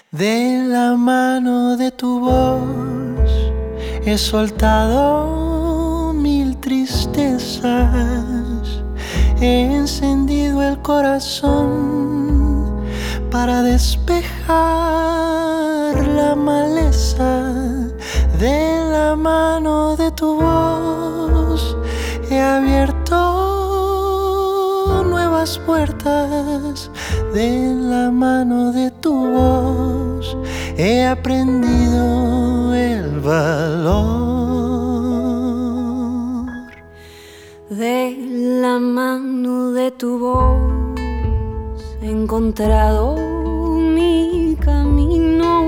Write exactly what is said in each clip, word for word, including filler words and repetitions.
De la mano de tu voz he soltado mil tristezas, he encendido el corazón para despejar la maleza. De la mano de tu voz he abierto nuevas puertas. De la mano de tu voz he aprendido el valor. De la mano de tu voz he encontrado mi camino.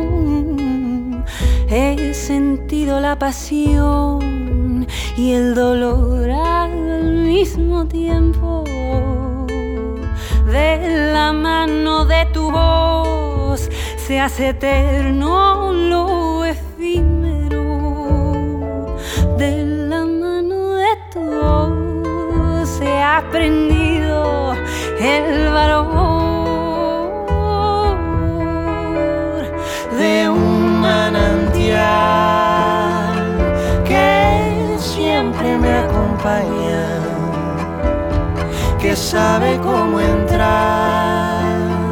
He sentido la pasión y el dolor al mismo tiempo. De la mano de tu voz se hace eterno lo efímero. De la mano de tu voz he aprendido el valor de un manantial que siempre me acompaña, que sabe cómo entrar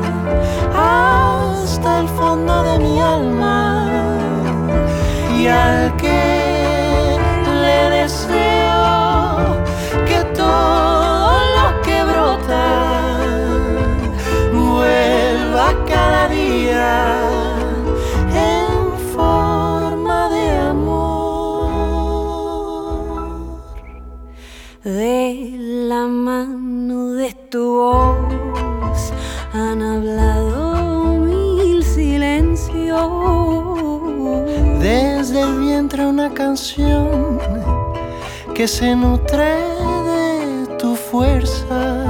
hasta el fondo de mi alma, y al que le deseo que todo lo que brota vuelva cada día en forma de amor. De la mano de tu voz han hablado mil silencios. Desde el vientre una canción que se nutre de tu fuerza,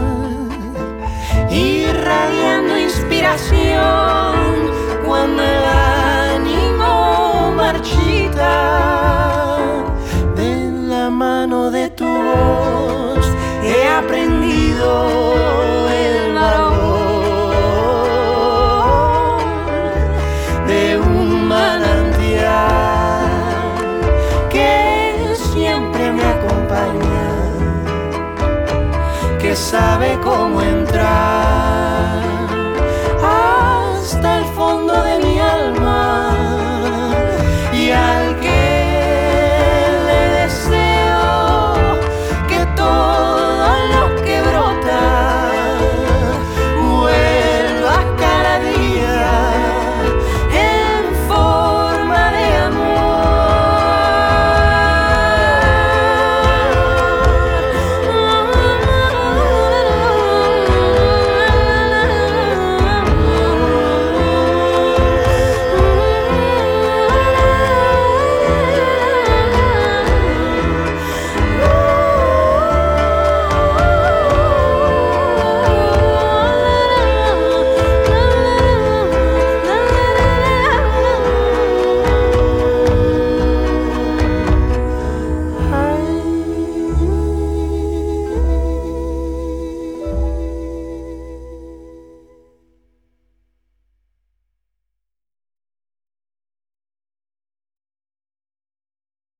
irradiando inspiración cuando el ánimo marchita. De la mano de tu voz he aprendido el valor de un manantial que siempre me acompaña, que sabe cómo entrar